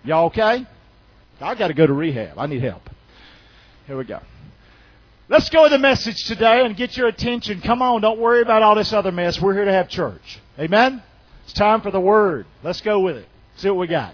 Y'all okay? I got to go to rehab. I need help. Here we go. Let's go with the message today and get your attention. Come on, don't worry about all this other mess. We're here to have church. Amen? It's time for the Word. Let's go with it. See what we got.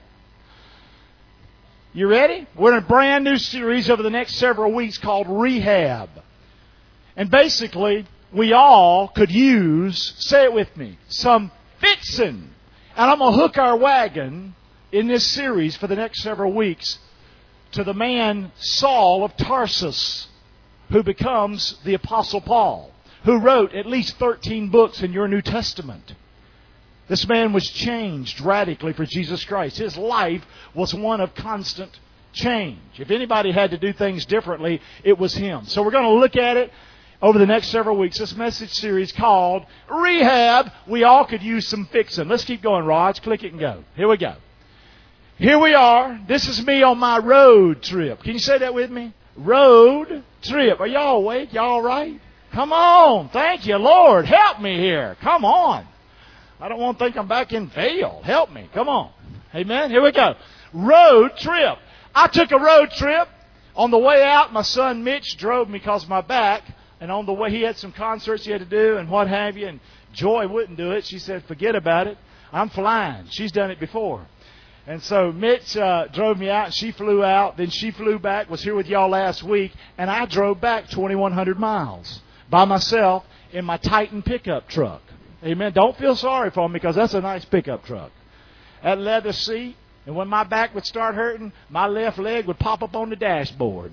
You ready? We're in a brand new series over the next several weeks called Rehab. And basically, we all could use, say it with me, some fixing. And I'm going to hook our wagon in this series for the next several weeks to the man Saul of Tarsus, who becomes the Apostle Paul, who wrote at least 13 books in your New Testament. This man was changed radically for Jesus Christ. His life was one of constant change. If anybody had to do things differently, it was him. So we're going to look at it over the next several weeks. This message series called Rehab. We all could use some fixing. Let's keep going, Raj. Click it and go. Here we go. Here we are. This is me on my road trip. Can you say that with me? Road trip. Are y'all awake? Y'all all right? Come on. Thank you, Lord. Help me here. Come on. I don't want to think I'm back in Vail. Help me. Come on. Amen. Here we go. Road trip. I took a road trip. On the way out, my son Mitch drove me because of my back. And on the way, he had some concerts he had to do and what have you. And Joy wouldn't do it. She said, forget about it. I'm flying. She's done it before. And so Mitch drove me out, and she flew out. Then she flew back, was here with y'all last week, and I drove back 2,100 miles by myself in my Titan pickup truck. Amen. Don't feel sorry for me because that's a nice pickup truck. That leather seat, and when my back would start hurting, my left leg would pop up on the dashboard.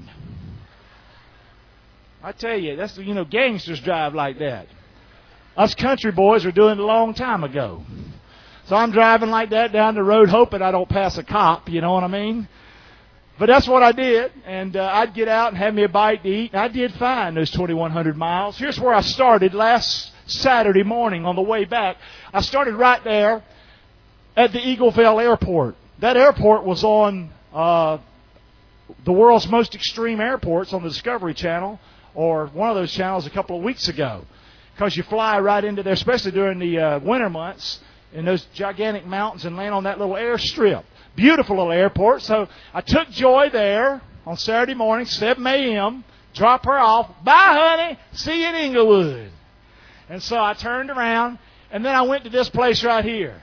I tell you, that's gangsters drive like that. Us country boys were doing it a long time ago. So I'm driving like that down the road hoping I don't pass a cop, you know what I mean? But that's what I did, and I'd get out and have me a bite to eat, and I did fine those 2,100 miles. Here's where I started last Saturday morning on the way back. I started right there at the Eagleville Airport. That airport was on the world's most extreme airports on the Discovery Channel, or one of those channels a couple of weeks ago, because you fly right into there, especially during the winter months, in those gigantic mountains and land on that little airstrip. Beautiful little airport. So I took Joy there on Saturday morning, 7 a.m., drop her off. Bye, honey. See you in Inglewood. And so I turned around, and then I went to this place right here.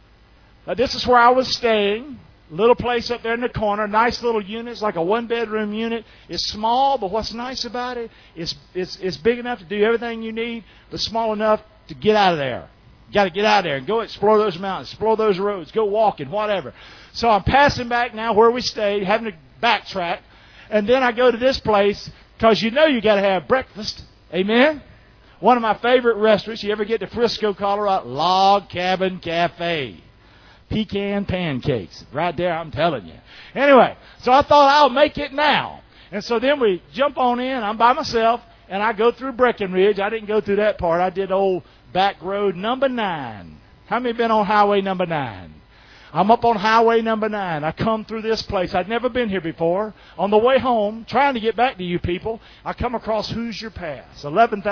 This is where I was staying. Little place up there in the corner. Nice little unit. It's like a one-bedroom unit. It's small, but what's nice about it, it's big enough to do everything you need, but small enough to get out of there. You got to get out of there and go explore those mountains, explore those roads, go walking, whatever. So I'm passing back now where we stayed, having to backtrack. And then I go to this place because you got to have breakfast. Amen? One of my favorite restaurants. You ever get to Frisco, Colorado? Log Cabin Cafe. Pecan pancakes. Right there, I'm telling you. Anyway, so I thought I'll make it now. And so then we jump on in. I'm by myself, and I go through Breckenridge. I didn't go through that part. I did old back road number 9. How many been on highway number 9? I'm up on highway number 9. I come through this place. I'd never been here before. On the way home, trying to get back to you people, I come across Hoosier Pass.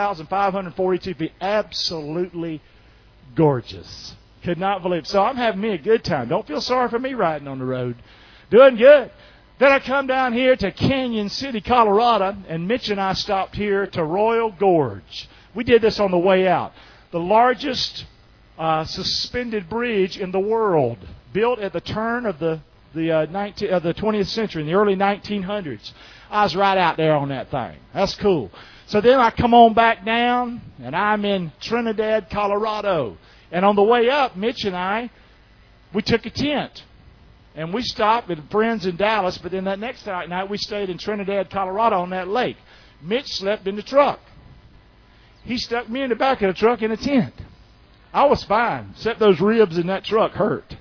11,542 feet. Absolutely gorgeous. Could not believe it. So I'm having me a good time. Don't feel sorry for me riding on the road. Doing good. Then I come down here to Canyon City, Colorado, and Mitch and I stopped here to Royal Gorge. We did this on the way out. The largest suspended bridge in the world, built at the turn of the 20th century, in the early 1900s. I was right out there on that thing. That's cool. So then I come on back down, and I'm in Trinidad, Colorado. And on the way up, Mitch and I, we took a tent. And we stopped with friends in Dallas, but then that next night we stayed in Trinidad, Colorado on that lake. Mitch slept in the truck. He stuck me in the back of the truck in a tent. I was fine, except those ribs in that truck hurt.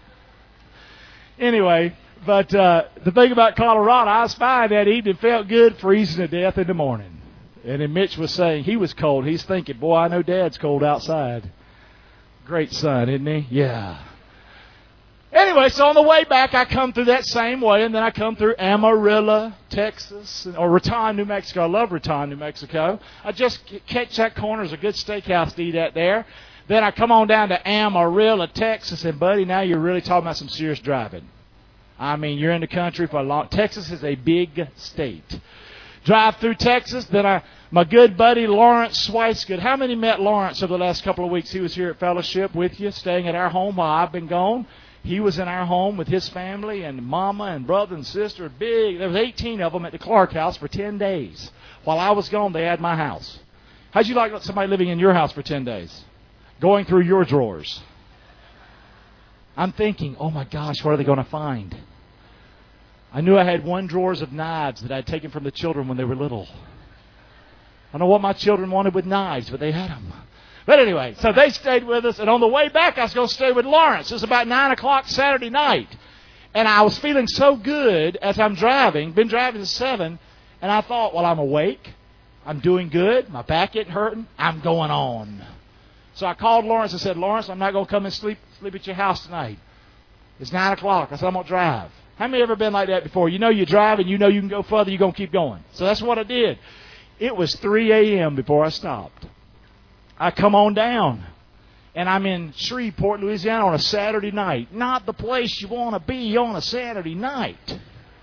Anyway, but the thing about Colorado, I was fine that evening, felt good, freezing to death in the morning. And then Mitch was saying he was cold. He's thinking, boy, I know Dad's cold outside. Great son, isn't he? Yeah. Anyway, so on the way back, I come through that same way, and then I come through Amarillo, Texas, or Raton, New Mexico. I love Raton, New Mexico. I just catch that corner. There's a good steakhouse to eat at there. Then I come on down to Amarillo, Texas, and, buddy, now you're really talking about some serious driving. I mean, you're in the country for a long... Texas is a big state. Drive through Texas, then my good buddy Lawrence Swicegood. How many met Lawrence over the last couple of weeks? He was here at Fellowship with you, staying at our home while I've been gone. He was in our home with his family and mama and brother and sister. Big. There was 18 of them at the Clark house for 10 days. While I was gone, they had my house. How'd you like somebody living in your house for 10 days? Going through your drawers. I'm thinking, oh my gosh, what are they going to find? I knew I had one drawers of knives that I'd taken from the children when they were little. I don't know what my children wanted with knives, but they had them. But anyway, so they stayed with us, and on the way back, I was going to stay with Lawrence. It was about 9 o'clock Saturday night, and I was feeling so good as I'm driving, been driving since 7, and I thought, well, I'm awake, I'm doing good, my back isn't hurting, I'm going on. So I called Lawrence and said, Lawrence, I'm not going to come and sleep at your house tonight. It's 9 o'clock. I said, I'm going to drive. How many ever been like that before? You know you drive and you know you can go further, you're going to keep going. So that's what I did. It was 3 a.m. before I stopped. I come on down, and I'm in Shreveport, Louisiana on a Saturday night. Not the place you want to be on a Saturday night.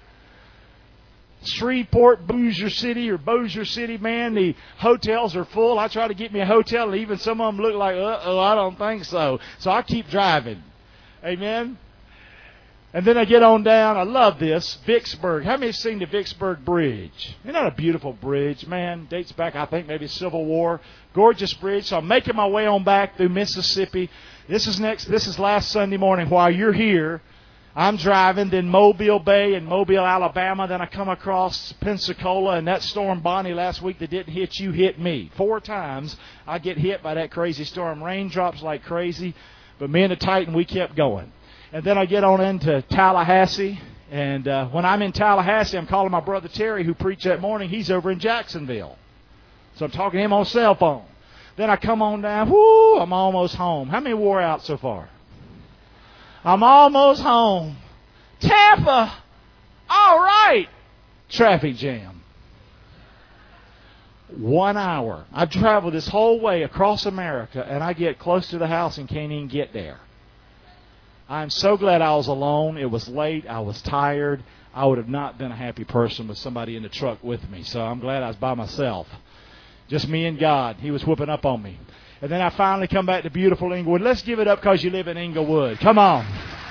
Shreveport, Bossier City, man, the hotels are full. I try to get me a hotel, and even some of them look like, I don't think so. So I keep driving. Amen? And then I get on down. I love this. Vicksburg. How many have seen the Vicksburg Bridge? Isn't that a beautiful bridge, man? Dates back, I think, maybe Civil War. Gorgeous bridge. So I'm making my way on back through Mississippi. This is last Sunday morning. While you're here, I'm driving, then Mobile Bay and Mobile, Alabama. Then I come across Pensacola, and that storm Bonnie last week that didn't hit you hit me. 4 times I get hit by that crazy storm. Raindrops like crazy. But me and the Titan, we kept going. And then I get on into Tallahassee. And when I'm in Tallahassee, I'm calling my brother Terry, who preached that morning. He's over in Jacksonville. So I'm talking to him on cell phone. Then I come on down. Whoo, I'm almost home. How many wore out so far? I'm almost home. Tampa. All right. Traffic jam. 1 hour. I've traveled this whole way across America, and I get close to the house and can't even get there. I'm so glad I was alone. It was late. I was tired. I would have not been a happy person with somebody in the truck with me. So I'm glad I was by myself. Just me and God. He was whooping up on me. And then I finally come back to beautiful Inglewood. Let's give it up because you live in Inglewood. Come on.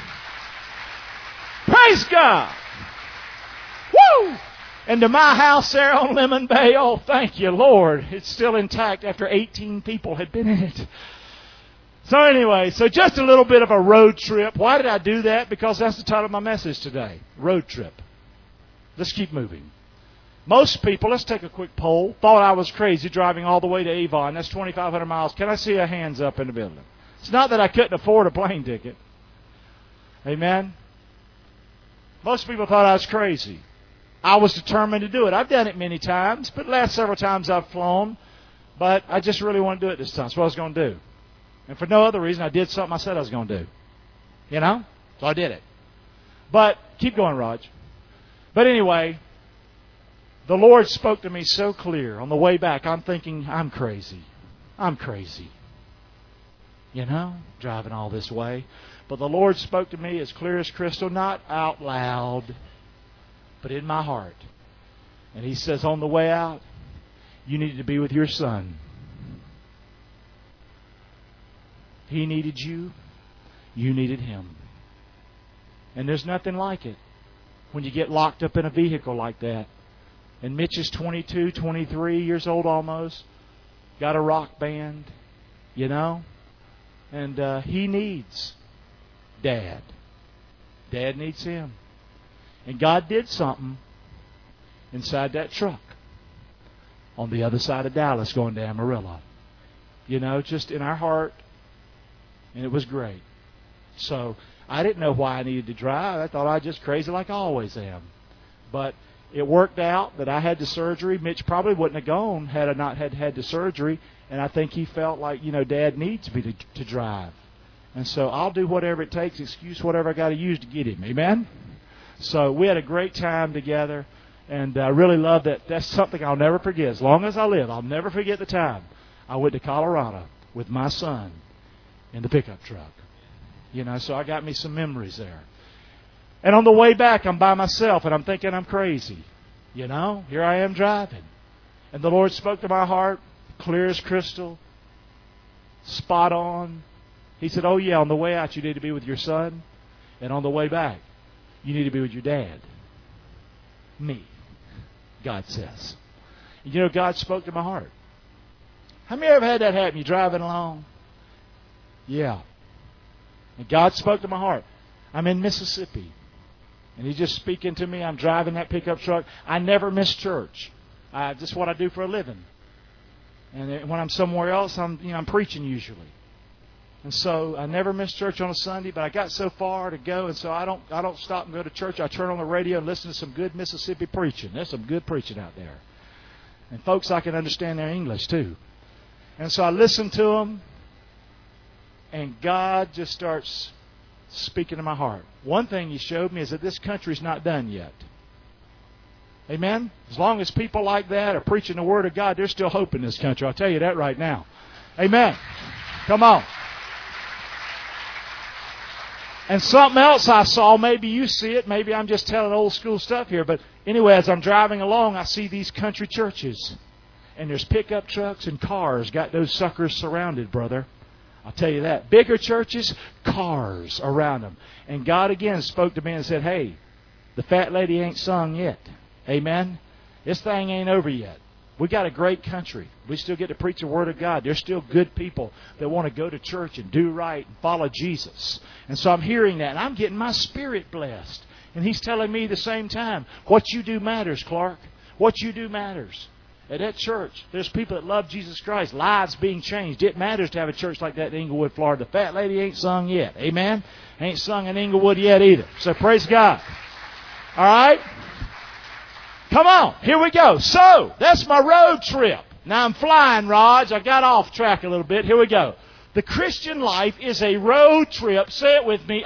Praise God. Woo! And to my house there on Lemon Bay, oh, thank you, Lord. It's still intact after 18 people had been in it. So anyway, just a little bit of a road trip. Why did I do that? Because that's the title of my message today. Road trip. Let's keep moving. Most people, let's take a quick poll, thought I was crazy driving all the way to Avon. That's 2,500 miles. Can I see a hands up in the building? It's not that I couldn't afford a plane ticket. Amen? Most people thought I was crazy. I was determined to do it. I've done it many times, but the last several times I've flown. But I just really want to do it this time. That's what I was going to do. And for no other reason, I did something I said I was going to do. You know? So I did it. But, keep going, Raj. But anyway, the Lord spoke to me so clear. On the way back, I'm thinking, I'm crazy. I'm crazy. You know? Driving all this way. But the Lord spoke to me as clear as crystal, not out loud, but in my heart. And He says, on the way out, you needed to be with your son. He needed you. You needed him. And there's nothing like it when you get locked up in a vehicle like that. And Mitch is 22, 23 years old almost. Got a rock band, you know. And he needs Dad. Dad needs him. And God did something inside that truck on the other side of Dallas going to Amarillo. You know, just in our heart. And it was great. So I didn't know why I needed to drive. I thought I was just crazy like I always am. But it worked out that I had the surgery. Mitch probably wouldn't have gone had I not had the surgery. And I think he felt like, you know, Dad needs me to drive. And so I'll do whatever it takes, excuse whatever I got to use to get him. Amen? So we had a great time together. And I really love that. That's something I'll never forget. As long as I live, I'll never forget the time I went to Colorado with my son in the pickup truck. You know, so I got me some memories there. And on the way back, I'm by myself, and I'm thinking I'm crazy. You know, here I am driving. And the Lord spoke to my heart, clear as crystal, spot on. He said, oh yeah, on the way out you need to be with your son, and on the way back you need to be with your dad. Me, God says. You know, God spoke to my heart. How many ever had that happen? You're driving along? Yeah. And God spoke to my heart. I'm in Mississippi. And He's just speaking to me. I'm driving that pickup truck. I never miss church. Just what I do for a living. And when I'm somewhere else, I'm preaching usually. And so I never miss church on a Sunday, but I got so far to go, and so I don't stop and go to church. I turn on the radio and listen to some good Mississippi preaching. There's some good preaching out there. And folks, I can understand their English too. And so I listen to them, and God just starts speaking to my heart. One thing He showed me is that this country's not done yet. Amen? As long as people like that are preaching the Word of God, there's still hope in this country. I'll tell you that right now. Amen. Come on. And something else I saw, maybe you see it, maybe I'm just telling old school stuff here, but anyway, as I'm driving along, I see these country churches. And there's pickup trucks and cars got those suckers surrounded, brother. I'll tell you that. Bigger churches, cars around them. And God again spoke to me and said, hey, the fat lady ain't sung yet. Amen? This thing ain't over yet. We got a great country. We still get to preach the Word of God. There's still good people that want to go to church and do right and follow Jesus. And so I'm hearing that, and I'm getting my spirit blessed. And He's telling me at the same time, what you do matters, Clark. What you do matters. At that church, there's people that love Jesus Christ, lives being changed. It matters to have a church like that in Englewood, Florida. The fat lady ain't sung yet. Amen? Ain't sung in Englewood yet either. So praise God. All right? Come on. Here we go. So, that's my road trip. Now I'm flying, Raj. I got off track a little bit. Here we go. The Christian life is a road trip, say it with me,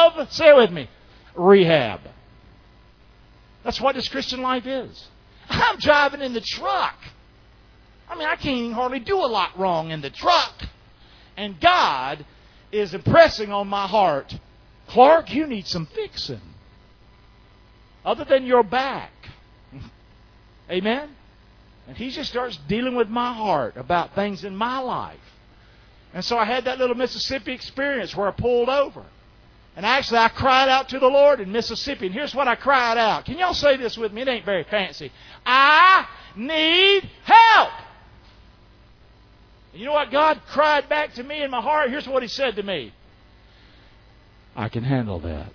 rehab. That's what this Christian life is. I'm driving in the truck. I can't even hardly do a lot wrong in the truck. And God is impressing on my heart, Clark, you need some fixing. Other than your back. Amen? And He just starts dealing with my heart about things in my life. And so I had that little Mississippi experience where I pulled over. And actually, I cried out to the Lord in Mississippi. And here's what I cried out. Can y'all say this with me? It ain't very fancy. I need help. And you know what God cried back to me in my heart? Here's what He said to me. I can handle that.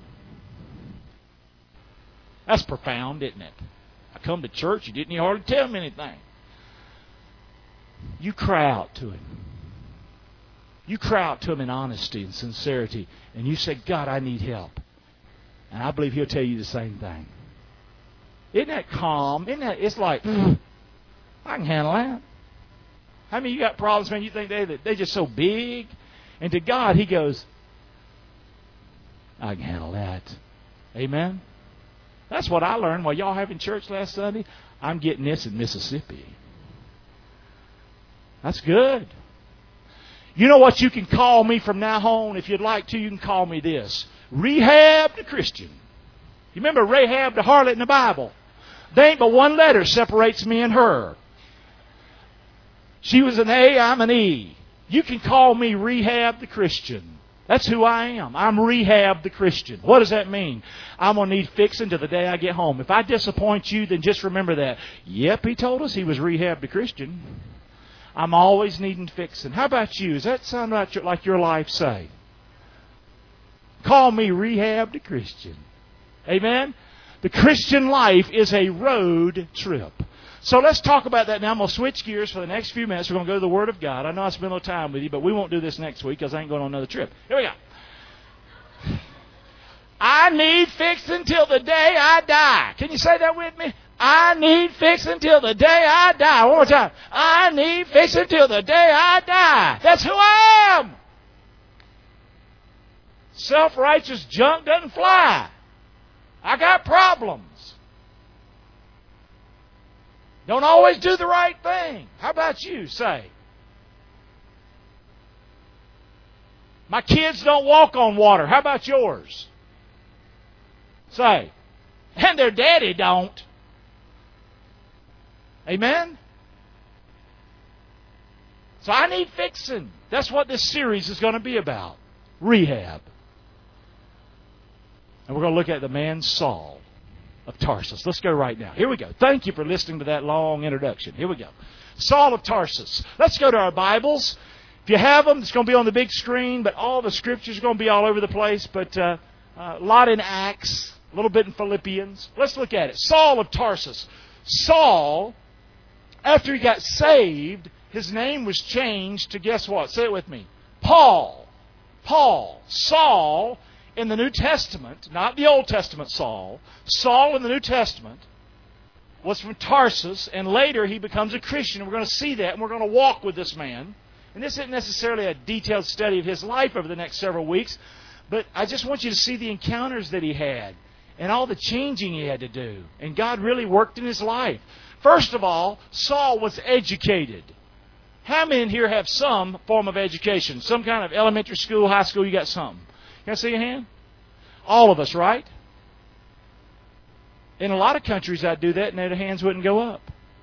That's profound, isn't it? I come to church, you didn't hardly tell me anything. You cry out to Him. You cry out to Him in honesty and sincerity. And you say, God, I need help. And I believe He'll tell you the same thing. Isn't that calm? It's like, I can handle that. How many of you got problems, man? You think they're just so big? And to God, He goes, I can handle that. Amen? That's what I learned while y'all having church last Sunday. I'm getting this in Mississippi. That's good. You know what you can call me from now on? If you'd like to, you can call me this. Rehab the Christian. You remember Rahab the harlot in the Bible? There ain't but one letter separates me and her. She was an A, I'm an E. You can call me Rehab the Christian. That's who I am. I'm Rehab the Christian. What does that mean? I'm going to need fixing till the day I get home. If I disappoint you, then just remember that. Yep, He told us He was Rehab the Christian. I'm always needing fixing. How about you? Does that sound like your life say? Call me Rehab the Christian. Amen? The Christian life is a road trip. So let's talk about that now. I'm going to switch gears for the next few minutes. We're going to go to the Word of God. I know I spent a little time with you, but we won't do this next week because I ain't going on another trip. Here we go. I need fixing till the day I die. Can you say that with me? I need fixing till the day I die. One more time. I need fixing till the day I die. That's who I am. Self-righteous junk doesn't fly. I got problems. Don't always do the right thing. How about you, say? My kids don't walk on water. How about yours? Say. And their daddy don't. Amen? So I need fixing. That's what this series is going to be about. Rehab. And we're going to look at the man Saul of Tarsus. Let's go right now. Here we go. Thank you for listening to that long introduction. Here we go. Saul of Tarsus. Let's go to our Bibles. If you have them, it's going to be on the big screen, but all the scriptures are going to be all over the place. But a lot in Acts, a little bit in Philippians. Let's look at it. Saul of Tarsus. Saul, after he got saved, his name was changed to, guess what? Say it with me. Paul. Paul. Saul in the New Testament, not the Old Testament Saul. Saul in the New Testament was from Tarsus, and later he becomes a Christian. We're going to see that, and we're going to walk with this man. And this isn't necessarily a detailed study of his life over the next several weeks, but I just want you to see the encounters that he had and all the changing he had to do. And God really worked in his life. First of all, Saul was educated. How many in here have some form of education? Some kind of elementary school, high school, you got something. Can I see your hand? All of us, right? In a lot of countries I'd do that and their hands wouldn't go up.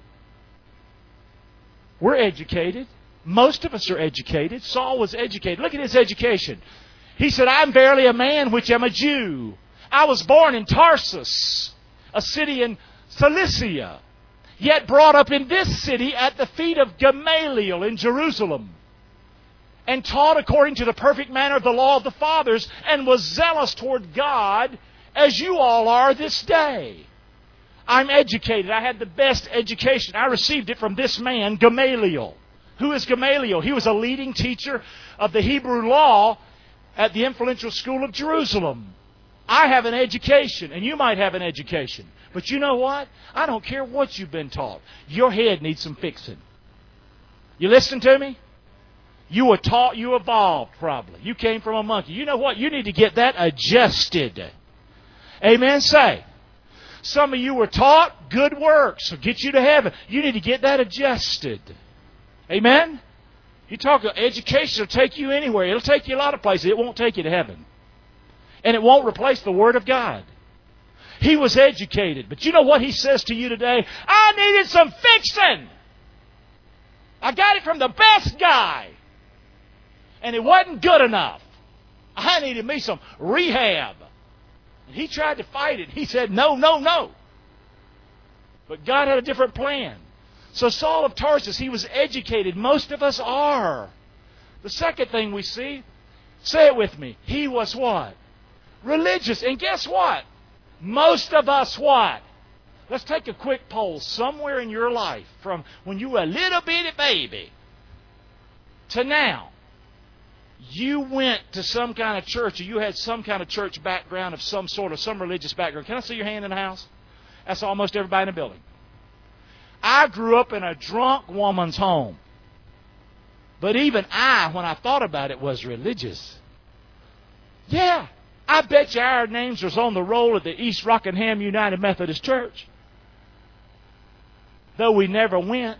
We're educated. Most of us are educated. Saul was educated. Look at his education. He said, I'm verily a man which am a Jew. I was born in Tarsus, a city in Cilicia, yet brought up in this city at the feet of Gamaliel in Jerusalem, and taught according to the perfect manner of the law of the fathers, and was zealous toward God, as you all are this day. I'm educated. I had the best education. I received it from this man, Gamaliel. Who is Gamaliel? He was a leading teacher of the Hebrew law at the influential school of Jerusalem. I have an education, and you might have an education. But you know what? I don't care what you've been taught. Your head needs some fixing. You listen to me? You were taught, you evolved probably. You came from a monkey. You know what? You need to get that adjusted. Amen? Say. Some of you were taught good works will get you to heaven. You need to get that adjusted. Amen? You talk education will take you anywhere. It'll take you a lot of places. It won't take you to heaven. And it won't replace the Word of God. He was educated. But you know what he says to you today? I needed some fixing. I got it from the best guy. And it wasn't good enough. I needed me some rehab. And he tried to fight it. He said, no, no, no. But God had a different plan. So Saul of Tarsus, he was educated. Most of us are. The second thing we see, say it with me, he was what? Religious. And guess what? Most of us what? Let's take a quick poll. Somewhere in your life, from when you were a little bitty baby to now, you went to some kind of church, or you had some kind of church background of some sort, of some religious background. Can I see your hand in the house? That's almost everybody in the building. I grew up in a drunk woman's home. But even I, when I thought about it, was religious. Yeah, I bet you our names was on the roll at the East Rockingham United Methodist Church. Though we never went.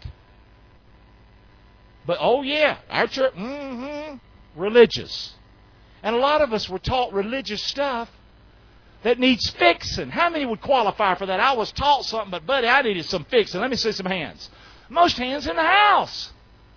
But, oh yeah, our church, religious. And a lot of us were taught religious stuff that needs fixing. How many would qualify for that? I was taught something, but buddy, I needed some fixing. Let me see some hands. Most hands in the house.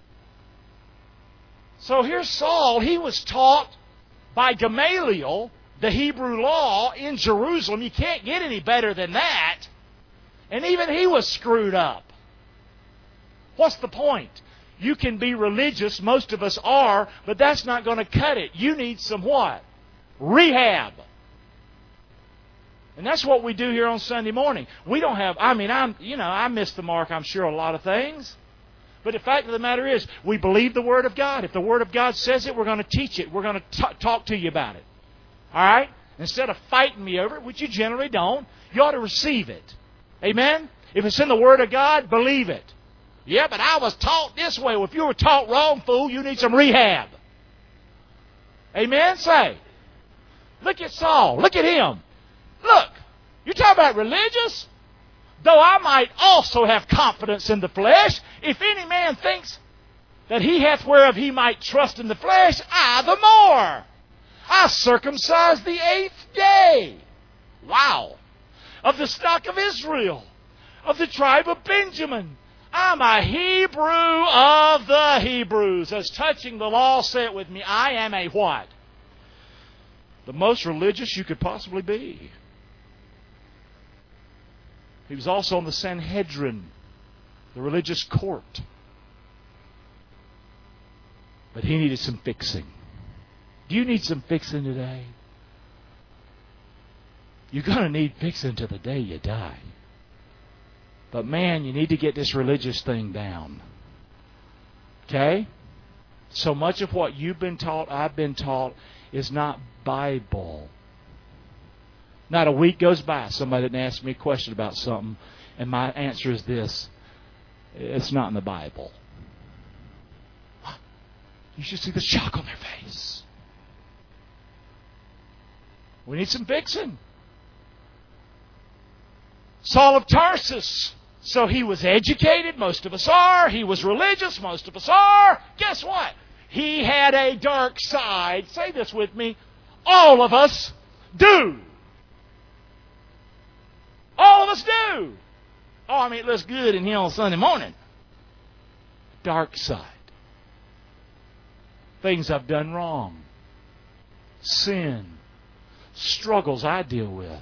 So here's Saul. He was taught by Gamaliel the Hebrew law in Jerusalem. You can't get any better than that. And even he was screwed up. What's the point? You can be religious, most of us are, but that's not going to cut it. You need some what? Rehab. And that's what we do here on Sunday morning. We don't have, I missed the mark, I'm sure, a lot of things. But the fact of the matter is, we believe the Word of God. If the Word of God says it, we're going to teach it. We're going to talk to you about it. All right? Instead of fighting me over it, which you generally don't, you ought to receive it. Amen? If it's in the Word of God, believe it. Yeah, but I was taught this way. Well, if you were taught wrong, fool, you need some rehab. Amen? Say. Look at Saul. Look at him. Look, you talk about religious? Though I might also have confidence in the flesh, if any man thinks that he hath whereof he might trust in the flesh, I the more. I circumcised the 8th day. Wow. Of the stock of Israel, of the tribe of Benjamin. I'm a Hebrew of the Hebrews. As touching the law, say it with me, I am a what? The most religious you could possibly be. He was also on the Sanhedrin, the religious court. But he needed some fixing. Do you need some fixing today? You're going to need fixing to the day you die. But man, you need to get this religious thing down. Okay? So much of what you've been taught, I've been taught, is not Bible. Not a week goes by, somebody didn't ask me a question about something, and my answer is this: it's not in the Bible. You should see the shock on their face. We need some fixing. Saul of Tarsus. So he was educated, most of us are. He was religious, most of us are. Guess what? He had a dark side. Say this with me. All of us do. All of us do. Oh, I mean, it looks good in here on Sunday morning. Dark side. Things I've done wrong. Sin. Struggles I deal with.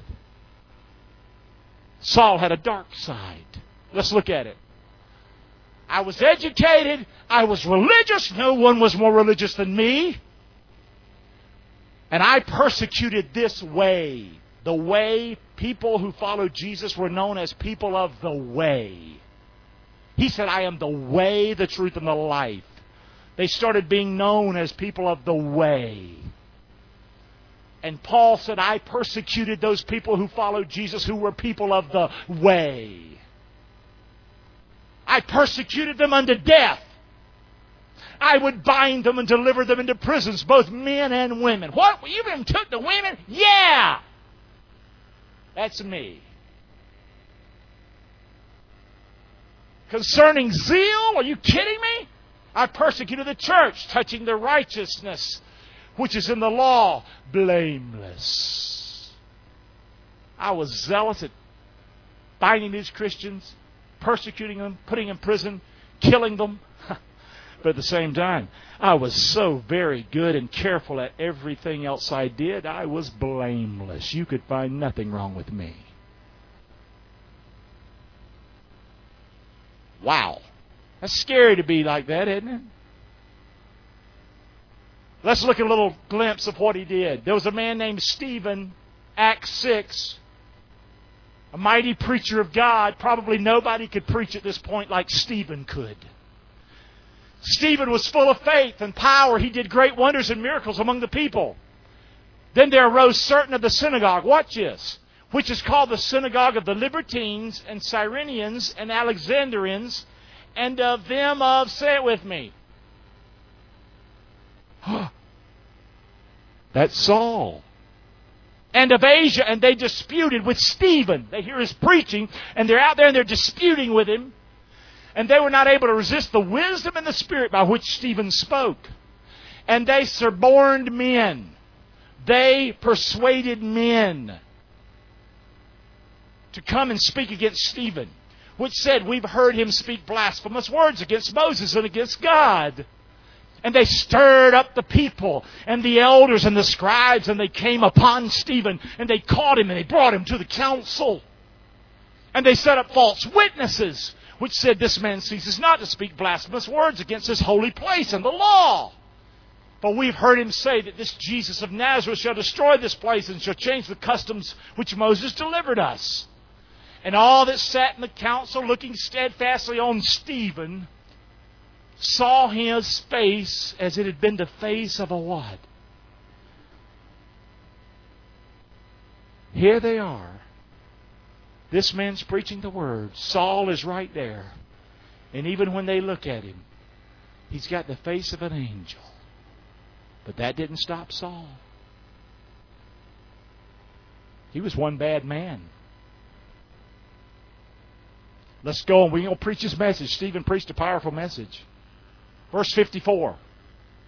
Saul had a dark side. Let's look at it. I was educated. I was religious. No one was more religious than me. And I persecuted this way. The way people who followed Jesus were known as people of the way. He said, I am the way, the truth, and the life. They started being known as people of the way. And Paul said, I persecuted those people who followed Jesus who were people of the way. I persecuted them unto death. I would bind them and deliver them into prisons, both men and women. What? You even took the women? Yeah! That's me. Concerning zeal, are you kidding me? I persecuted the church, touching the righteousness which is in the law, blameless. I was zealous at binding these Christians, persecuting them, putting them in prison, killing them. But at the same time, I was so very good and careful at everything else I did, I was blameless. You could find nothing wrong with me. Wow. That's scary to be like that, isn't it? Let's look at a little glimpse of what he did. There was a man named Stephen, Acts 6, a mighty preacher of God. Probably nobody could preach at this point like Stephen could. Stephen was full of faith and power. He did great wonders and miracles among the people. Then there arose certain of the synagogue, watch this, which is called the synagogue of the Libertines and Cyrenians and Alexandrians, and of them of, say it with me, that's Saul. And of Asia, and they disputed with Stephen. They hear his preaching, and they're out there and they're disputing with him. And they were not able to resist the wisdom and the spirit by which Stephen spoke. And they suborned men. They persuaded men to come and speak against Stephen, which said, we've heard him speak blasphemous words against Moses and against God. And they stirred up the people and the elders and the scribes, and they came upon Stephen, and they caught him and they brought him to the council. And they set up false witnesses, which said, this man ceases not to speak blasphemous words against this holy place and the law. For we've heard him say that this Jesus of Nazareth shall destroy this place and shall change the customs which Moses delivered us. And all that sat in the council, looking steadfastly on Stephen, saw his face as it had been the face of a what? Here they are. This man's preaching the word. Saul is right there. And even when they look at him, he's got the face of an angel. But that didn't stop Saul. He was one bad man. Let's go on. We're going to preach his message. Stephen preached a powerful message. Verse 54.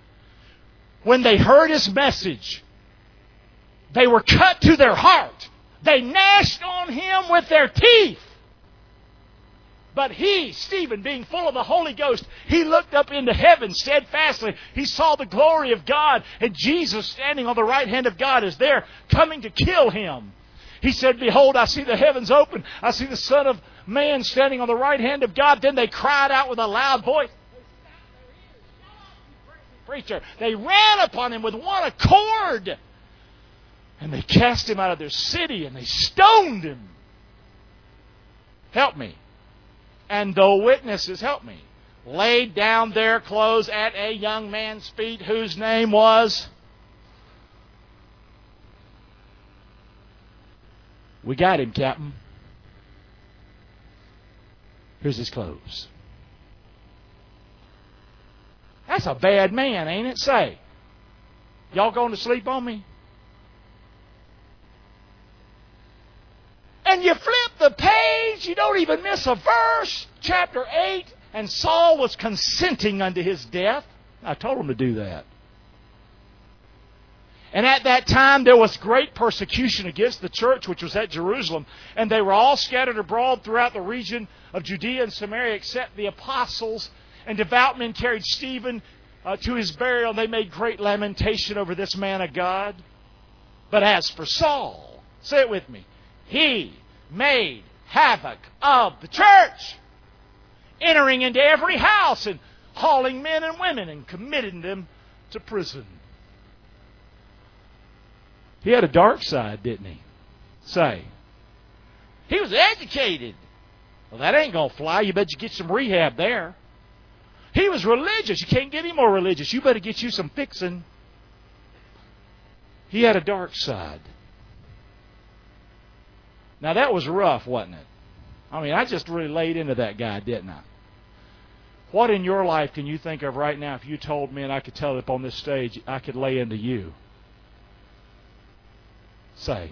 When they heard his message, they were cut to their heart. They gnashed on him with their teeth. But he, Stephen, being full of the Holy Ghost, he looked up into heaven steadfastly. He saw the glory of God, and Jesus standing on the right hand of God is there, coming to kill him. He said, "Behold, I see the heavens open. I see the Son of Man standing on the right hand of God." Then they cried out with a loud voice. Preacher, they ran upon him with one accord. And they cast him out of their city, and they stoned him. Help me. And the witnesses, help me, laid down their clothes at a young man's feet whose name was... We got him, Captain. Here's his clothes. That's a bad man, ain't it? Say. Y'all going to sleep on me? And you flip the page, you don't even miss a verse. Chapter 8, and Saul was consenting unto his death. I told him to do that. And at that time there was great persecution against the church which was at Jerusalem. And they were all scattered abroad throughout the region of Judea and Samaria except the apostles. And devout men carried Stephen to his burial. They made great lamentation over this man of God. But as for Saul, say it with me, he made havoc of the church, entering into every house and hauling men and women and committing them to prison. He had a dark side, didn't he? Say. He was educated. Well, that ain't going to fly. You better get some rehab there. He was religious. You can't get any more religious. You better get you some fixing. He had a dark side. Now, that was rough, wasn't it? I mean, I just really laid into that guy, didn't I? What in your life can you think of right now if you told me and I could tell it up on this stage, I could lay into you? Say.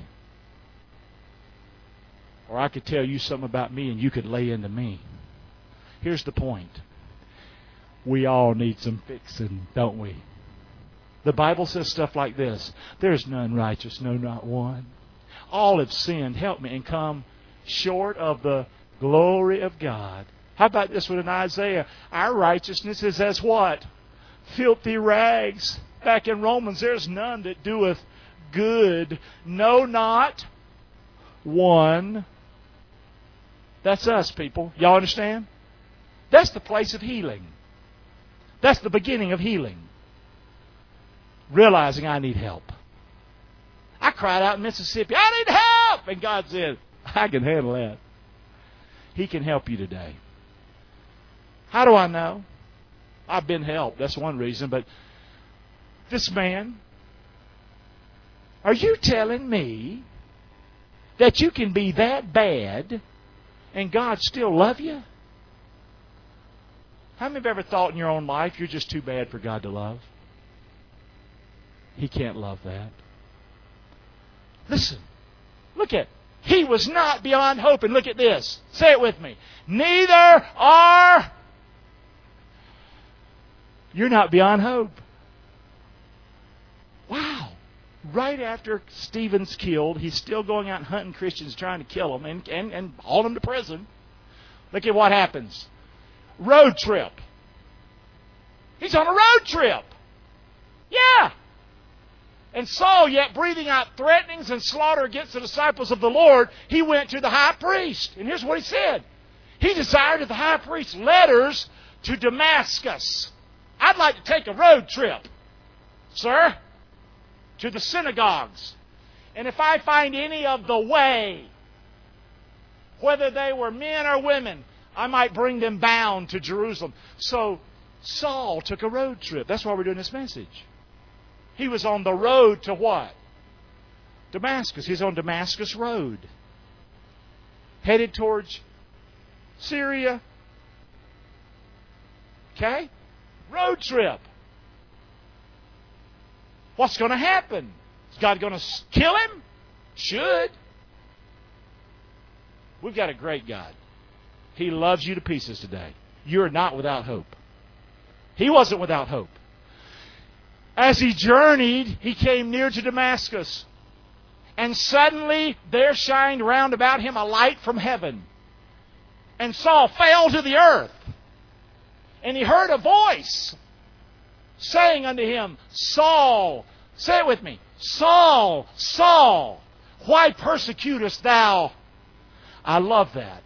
Or I could tell you something about me and you could lay into me. Here's the point. We all need some fixing, don't we? The Bible says stuff like this. There's none righteous, no, not one. All have sinned, help me, and come short of the glory of God. How about this one in Isaiah? Our righteousness is as what? Filthy rags. Back in Romans, there's none that doeth good. No, not one. That's us, people. Y'all understand? That's the place of healing. That's the beginning of healing. Realizing I need help. I cried out in Mississippi, I need help! And God said, I can handle that. He can help you today. How do I know? I've been helped. That's one reason. But this man, are you telling me that you can be that bad and God still love you? How many have ever thought in your own life you're just too bad for God to love? He can't love that. Listen. Look at it. He was not beyond hope. And look at this. Say it with me. Neither are... You're not beyond hope. Wow. Right after Stephen's killed, he's still going out and hunting Christians, trying to kill them and haul them to prison. Look at what happens. Road trip. He's on a road trip. Yeah. And Saul, yet breathing out threatenings and slaughter against the disciples of the Lord, he went to the high priest. And here's what he said. He desired of the high priest letters to Damascus. I'd like to take a road trip, sir, to the synagogues. And if I find any of the way, whether they were men or women, I might bring them bound to Jerusalem. So Saul took a road trip. That's why we're doing this message. He was on the road to what? Damascus. He's on Damascus Road. Headed towards Syria. Okay? Road trip. What's going to happen? Is God going to kill him? Should. We've got a great God. He loves you to pieces today. You're not without hope. He wasn't without hope. As he journeyed, he came near to Damascus. And suddenly there shined round about him a light from heaven. And Saul fell to the earth. And he heard a voice saying unto him, Saul, say it with me, Saul, Saul, why persecutest thou? I love that.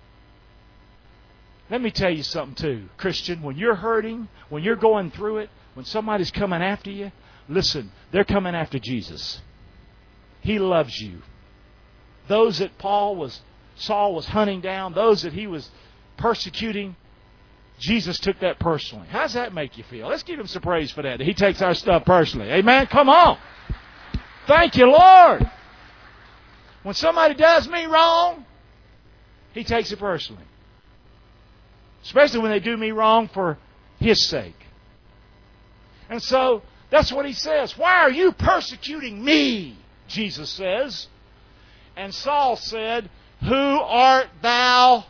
Let me tell you something too, Christian. When you're hurting, when you're going through it, when somebody's coming after you, listen, they're coming after Jesus. He loves you. Those that Saul was hunting down, those that he was persecuting, Jesus took that personally. How does that make you feel? Let's give him some praise for that. He takes our stuff personally. Amen? Come on. Thank you, Lord. When somebody does me wrong, he takes it personally. Especially when they do me wrong for his sake. And so, that's what he says. Why are you persecuting me? Jesus says. And Saul said, Who art thou,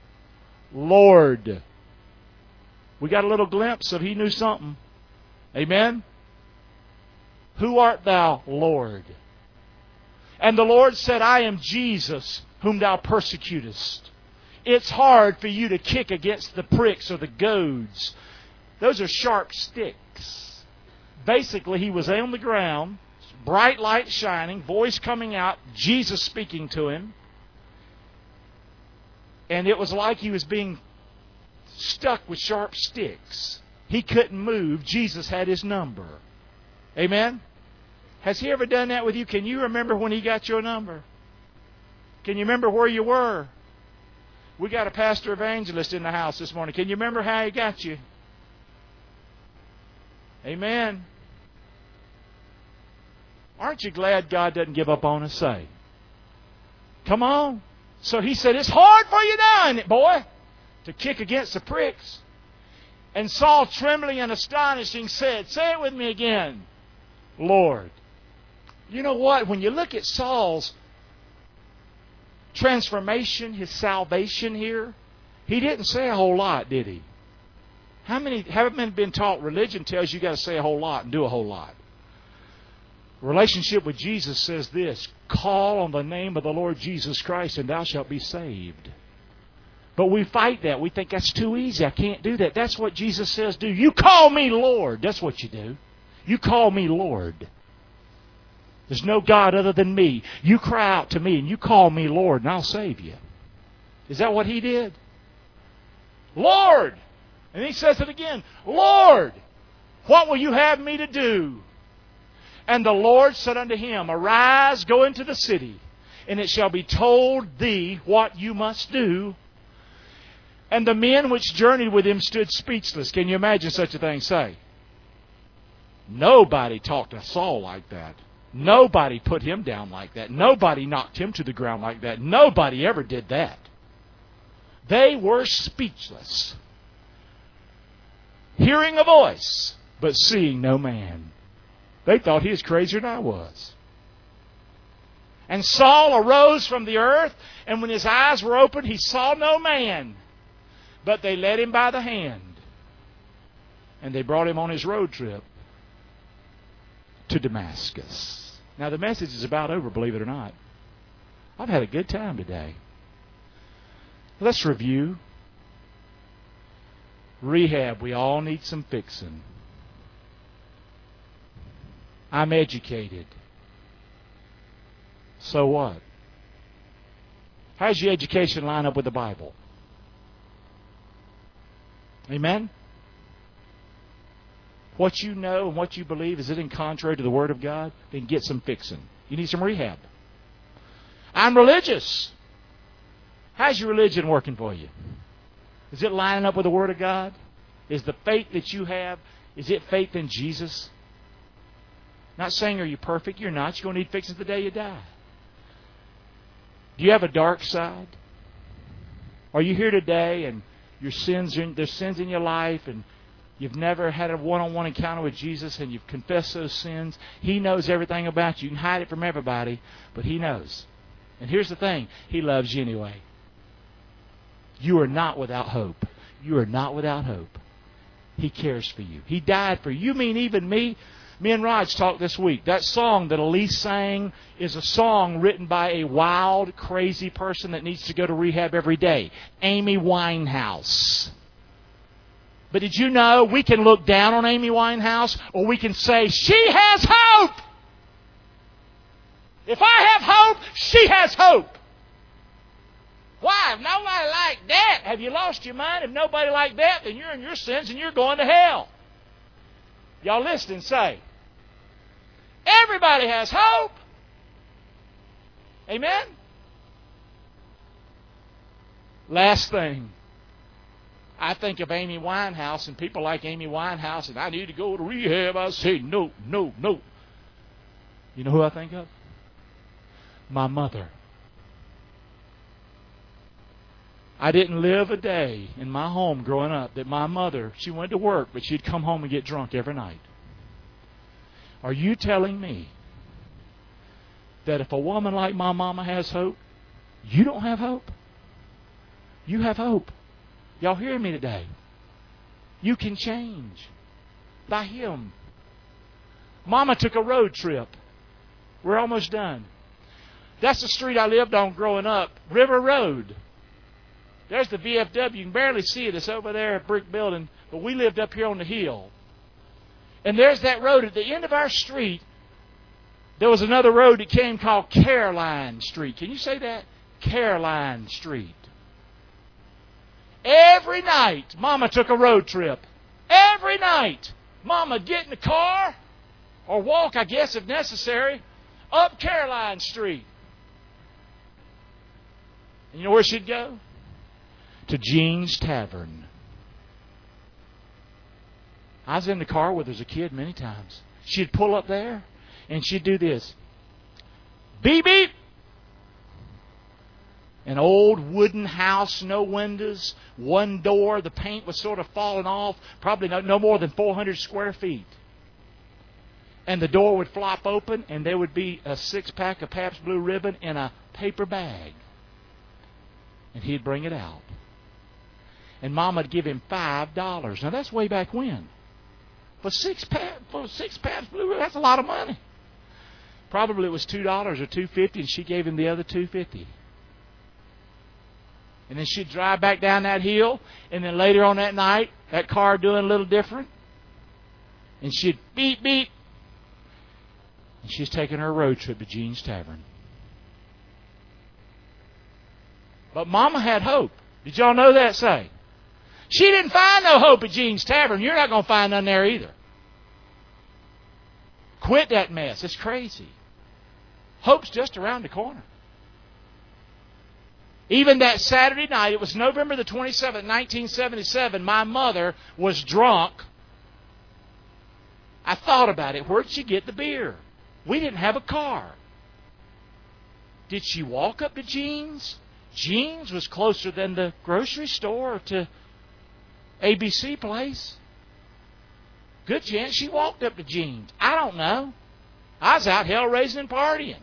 Lord? We got a little glimpse of he knew something. Amen? Who art thou, Lord? And the Lord said, I am Jesus, whom thou persecutest. It's hard for you to kick against the pricks or the goads. Those are sharp sticks. Basically, he was on the ground, bright light shining, voice coming out, Jesus speaking to him. And it was like he was being stuck with sharp sticks. He couldn't move. Jesus had his number. Amen? Has he ever done that with you? Can you remember when he got your number? Can you remember where you were? We got a pastor evangelist in the house this morning. Can you remember how he got you? Amen. Aren't you glad God doesn't give up on us? Say. Come on. So he said, it's hard for you now, isn't it, boy? To kick against the pricks. And Saul, trembling and astonishing, said, say it with me again, Lord. You know what? When you look at Saul's transformation, his salvation here, he didn't say a whole lot, did he? How many haven't been taught religion tells you got to say a whole lot and do a whole lot? Relationship with Jesus says this, call on the name of the Lord Jesus Christ and thou shalt be saved. But we fight that. We think that's too easy. I can't do that. That's what Jesus says do. You call me Lord. That's what you do. You call me Lord. There's no God other than me. You cry out to me and you call me Lord and I'll save you. Is that what he did? Lord! And he says it again. Lord! What will you have me to do? And the Lord said unto him, arise, go into the city, and it shall be told thee what you must do. And the men which journeyed with him stood speechless. Can you imagine such a thing? Say. Nobody talked to Saul like that. Nobody put him down like that. Nobody knocked him to the ground like that. Nobody ever did that. They were speechless. Hearing a voice, but seeing no man. They thought he was crazier than I was. And Saul arose from the earth, and when his eyes were opened, he saw no man. But they led him by the hand, and they brought him on his road trip to Damascus. Now the message is about over, believe it or not. I've had a good time today. Let's review. Rehab, we all need some fixing. I'm educated. So what? How's your education line up with the Bible? Amen? What you know and what you believe, is it in contrary to the Word of God? Then get some fixing. You need some rehab. I'm religious. How's your religion working for you? Is it lining up with the Word of God? Is the faith that you have, is it faith in Jesus? Not saying are you perfect. You're not. You're going to need fixing the day you die. Do you have a dark side? Are you here today and there's sins in your life and you've never had a one-on-one encounter with Jesus and you've confessed those sins? He knows everything about you. You can hide it from everybody, but He knows. And here's the thing. He loves you anyway. You are not without hope. You are not without hope. He cares for you. He died for you. You mean even me Me and Raj talked this week. That song that Elise sang is a song written by a wild, crazy person that needs to go to rehab every day. Amy Winehouse. But did you know we can look down on Amy Winehouse, or we can say, she has hope! If I have hope, she has hope. Why? If nobody like that, have you lost your mind? If nobody like that, then you're in your sins and you're going to hell. Y'all listen, say, everybody has hope. Amen? Last thing. I think of Amy Winehouse and people like Amy Winehouse, and I need to go to rehab. I say, no, no, no. You know who I think of? My mother. I didn't live a day in my home growing up that my mother, she went to work, but she'd come home and get drunk every night. Are you telling me that if a woman like my mama has hope, you don't have hope? You have hope. Y'all hear me today? You can change by Him. Mama took a road trip. We're almost done. That's the street I lived on growing up, River Road. There's the VFW. You can barely see it. It's over there, a brick building. But we lived up here on the hill. And there's that road. At the end of our street, there was another road that came called Caroline Street. Can you say that? Caroline Street. Every night, Mama took a road trip. Every night, Mama'd get in the car, or walk, I guess, if necessary, up Caroline Street. And you know where she'd go? To Jean's Tavern. I was in the car with her as a kid many times. She'd pull up there, and she'd do this. Beep, beep. An old wooden house, no windows, one door. The paint was sort of falling off, probably no more than 400 square feet. And the door would flop open, and there would be a 6-pack of Pabst Blue Ribbon in a paper bag. And he'd bring it out. And Mama would give him $5. Now, that's way back when. For six Pabst Blue Ribbon, that's a lot of money. Probably it was $2 or $2.50, and she gave him the other $2.50. And then she'd drive back down that hill, and then later on that night, that car doing a little different, and she'd beep, beep, and she's taking her road trip to Jean's Tavern. But Mama had hope. Did y'all know that? Say. She didn't find no hope at Jean's Tavern. You're not going to find none there either. Quit that mess. It's crazy. Hope's just around the corner. Even that Saturday night, it was November the 27th, 1977, my mother was drunk. I thought about it. Where'd she get the beer? We didn't have a car. Did she walk up to Jean's? Jean's was closer than the grocery store to ABC Place. Good chance she walked up to Jean's. I don't know. I was out hell raising and partying.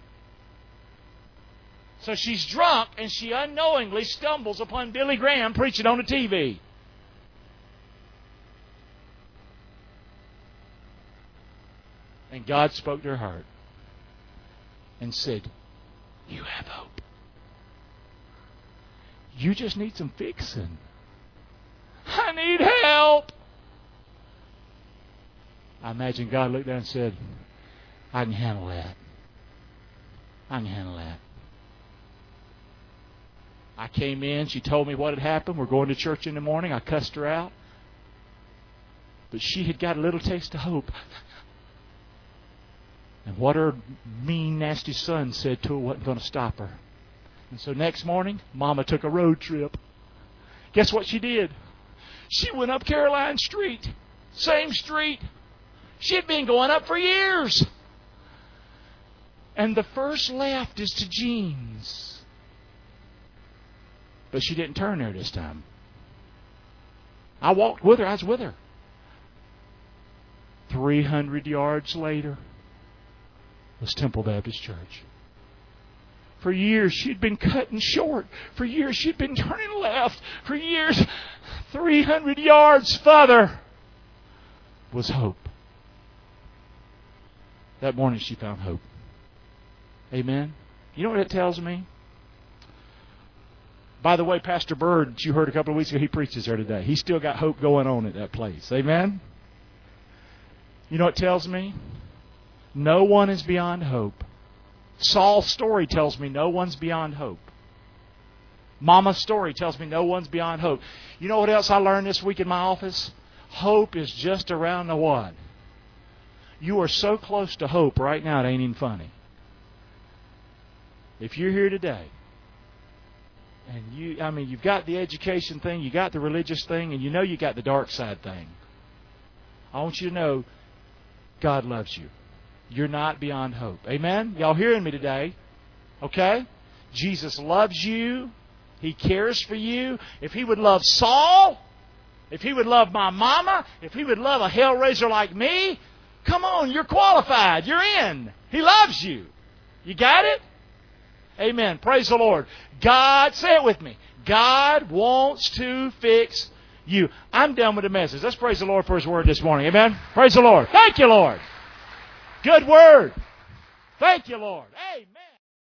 So she's drunk, and she unknowingly stumbles upon Billy Graham preaching on the TV. And God spoke to her heart and said, you have hope. You just need some fixing. I need help. I imagine God looked down and said, I can handle that. I can handle that. I came in. She told me what had happened. We're going to church in the morning. I cussed her out. But she had got a little taste of hope. And what her mean, nasty son said to her wasn't going to stop her. And so next morning, Mama took a road trip. Guess what she did? She went up Caroline Street. Same street. She had been going up for years. And the first left is to Jean's. But she didn't turn there this time. I walked with her. I was with her. 300 yards later was Temple Baptist Church. For years, she'd been cutting short. For years, she'd been turning left. For years, 300 yards further was hope. That morning she found hope. Amen. You know what it tells me? By the way, Pastor Bird, you heard a couple of weeks ago, he preaches there today. He's still got hope going on at that place. Amen. You know what it tells me? No one is beyond hope. Saul's story tells me no one's beyond hope. Mama's story tells me no one's beyond hope. You know what else I learned this week in my office? Hope is just around the what? You are so close to hope right now, it ain't even funny. If you're here today, and you've got the education thing, you got the religious thing, and you know you got the dark side thing. I want you to know God loves you. You're not beyond hope. Amen? Y'all hearing me today? Okay? Jesus loves you. He cares for you. If He would love Saul, if He would love my mama, if He would love a hellraiser like me, come on, you're qualified. You're in. He loves you. You got it? Amen. Praise the Lord. God, say it with me. God wants to fix you. I'm done with the message. Let's praise the Lord for His word this morning. Amen. Praise the Lord. Thank you, Lord. Good word. Thank you, Lord. Amen.